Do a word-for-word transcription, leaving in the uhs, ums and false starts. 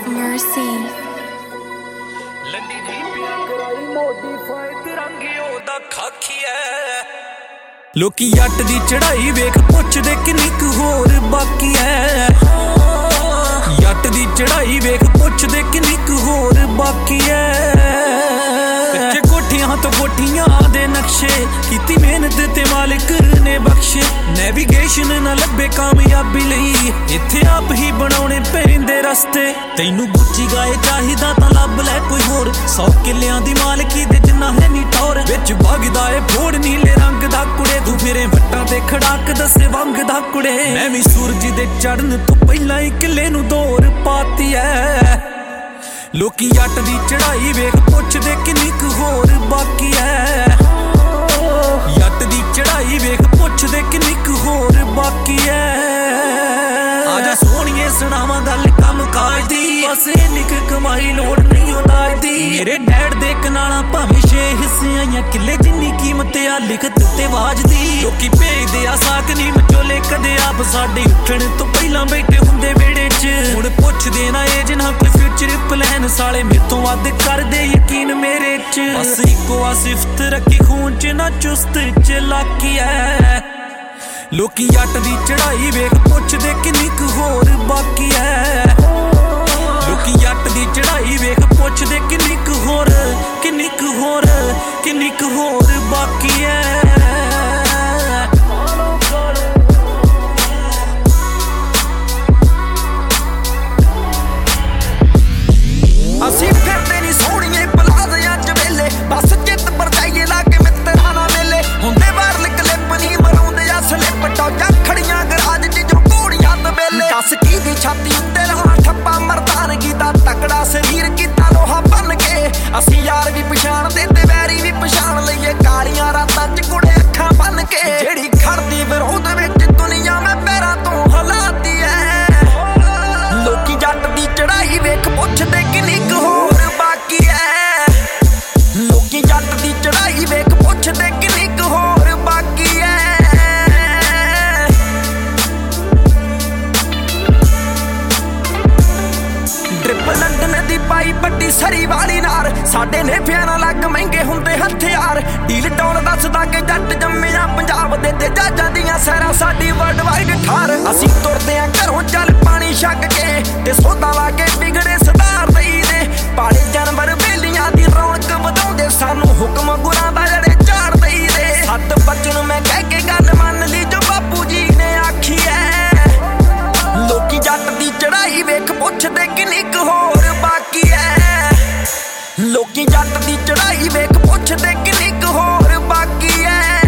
Mercy. Landi जी पिया कराई modify तिरंगे ओदा खाकी है लोकी जट दी चढ़ाई वेख पुछदे किन्नी क होर बाकी है जट दी चढ़ाई वेख पुछदे किन्नी क होर बाकी है कच्चे कोठियां तो कोठियां दे नक्शे कीती मेहनत ते मालिक ने बख्शे नेविगेशन ना लब्बे कामयाबी लई इत्थे आप ही बनाउणे पैंदे रस्ते तैनू गुच्ची गाए चाहिदा तां लभ ले कोई होर सौ किल्लियां दी मालकी दे जिन्ना है नी टौर विच भगदा ए फोड़ नीले रंग दा कुड़े तू फिरे वट्टां ते खड़ाक दसे वंग दा कुड़े मैं भी सूरज दे चढ़न तो पहिलां ही किले नू दौर पाती है लोकी जट दी चढ़ाई वेख पुछदे किन्नी क होर बाकी है जट दी चढ़ाई वेख पुछदे किन्नी क होर बाकी है आजा सोहणिए सुणावां गल कम काज दी बस इन्नी क कमाई लोड़ नहीं उदाज दी मेरे डैड दे कनाला भावें छे हिस्से आइयां किले जिन्नी कीमत आ लिखत ते वाज दी लोकी भेजदे आ साक नी मचोले कदे आप साडे उठण तो पहिलां बैठे हुंदे वेड़े च हुण पुछदे ना ए जिन्हां कोई फ्यूचर प्लान साले मेरे तो वध करदे यकीन मेरे च बस इक्को आ सिफत रखी खून च ना चुस्त चलाकी है लोकी जट दी चढ़ाई वेख पुछदे किन्नी क होर बाकी है लोकी जट दी चढ़ाई वेख पुछदे किन्नी क होर किन्नी क होर किन्नी क होर बाकी है ਅਸੀਂ ਫਿਰਦੇ ਨਹੀਂ ਸੋਹਣੀਏ ਪਲਾਜ਼ਿਆਂ ਚ ਵੇਲੇ ਬਸ ਚਿੱਤ ਪਰਜਾਈਏ ਲਾ ਕੇ ਮਿੱਤਰਾਂ ਨਾਲ ਮੇਲੇ ਹੁੰਦੇ ਬਾਹਰ ਕਲਿੱਪ ਨਹੀਂ ਮਰਾਉਂਦੇ ਆ ਸਲਿੱਪ ਟੌਜਾਂ ਖੜੀਆਂ ਗਰਾਜ ਚ ਜੋ ਘੋੜੀਆਂ ਤੇ ਵੇਲੇ ਦੱਸ ਕੀ ਦੀ ਛਾਤੀ ਉੱਤੇ ਰਹਾ ਠੱਪਾ ਮਰਦਾਨਗੀ ਦਾ ਤਕੜਾ ਸਰੀਰ ਕੀਤਾ ਲੋਹਾ ਬਣ ਕੇ ਅਸੀਂ ਯਾਰ ਵੀ ਪਛਾਣਦੇ ਤੇ ਵੈਰੀ ਵੀ ਪਛਾਣ ਲਈਏ ਕਾਲੀਆਂ ਰਾਤਾਂ ਚ ਕੁੜੇ ਅੱਖਾਂ ਬੰਨ ਕੇ ਜਿਹੜੀ ਖੜਦੀ ਵਿਰੋਧ ਵਿੱਚ ਦੁਨੀਆ ਮੈਂ ਪੈਰਾਂ ਤੋਂ ਹਲਾਤੀ ਐ ਲੋਕੀ ਜੱਟ ਦੀ ਚੜਾਈ ਵੇਖ ਪੁੱਛਦੇ ਕਿੰਨੀ ਕੁ ਹੋਰ ਬਾਕੀ ਐ ਲੋਕੀ ਜੱਟ ਦੀ ਚੜਾਈ ਵੇਖ ਪੁੱਛਦੇ ਕਿੰਨੀ ਕੁ ਹੋਰ ਬਾਕੀ ਐ ਡ੍ਰਿਪ ਲੰਡਨ ਦੀ ਪਾਈ ਪੱਟੀ ਸਰੀ ਵਾਲੀ ਨਾਰ ਸਾਡੇ ਨੇਫਿਆਂ ਨਾਲ ਲੱਗ ਮਹਿੰਗੇ ਹੁੰਦੇ ਹਥਿਆਰ ਡੀਲ ਟੌਲ ਦੱਸਦਾ ਕਿ ਜੱਟ ਜੰਮਿਆ ਪੰਜਾਬ ਦੇ ਤੇ ਜੱਜਾਂ ਦੀਆਂ ਸਹਿਰਾਂ ਸਾਡੀ ਵਰਲਡ ਵਾਈਡ ਠਾਰ ਅਸੀਂ ਤੁਰਦੇ ਆਂ ਘਰੋਂ ਚੱਲ ਪਾਣੀ ਛੱਕ ਕੇ ਤੇ ਸੋਧਾ ਲਾ ਕੇ ਵਿਗੜੇ ਸਦਾਰ ਦਈ ਦੇ ਪਾਲੇ ਜਾਨਵਰ ਬੇਲੀਆਂ ਦੀ ਰੌਣਕ ਵਧਾਉਂਦੇ ਸਾਨੂੰ ਹੁਕਮ ਗੁਰਾਂ ਦਾ ਜਿਹੜੇ ਝਾੜ ਦਈ ਦੇ ਸੱਤ ਬਚਨ ਮੈਂ ਕਹਿ ਕੇ ਗੱਲ ਮੰਨ ਲਈ ਜੋ ਬਾਪੂ ਜੀ ਨੇ ਆਖੀ ਐ ਲੋਕੀ ਜੱਟ ਦੀ ਚੜਾਈ ਵੇਖ ਪੁੱਛਦੇ ਕਿੰਨੀ ਕੁ ਹੋਰ ਬਾਕੀ ਐ ਲੋਕੀ ਜੱਟ ਦੀ ਚੜਾਈ ਵੇਖ ਪੁੱਛਦੇ ਕਿੰਨੀ ਕੁ ਹੋਰ ਬਾਕੀ ਐ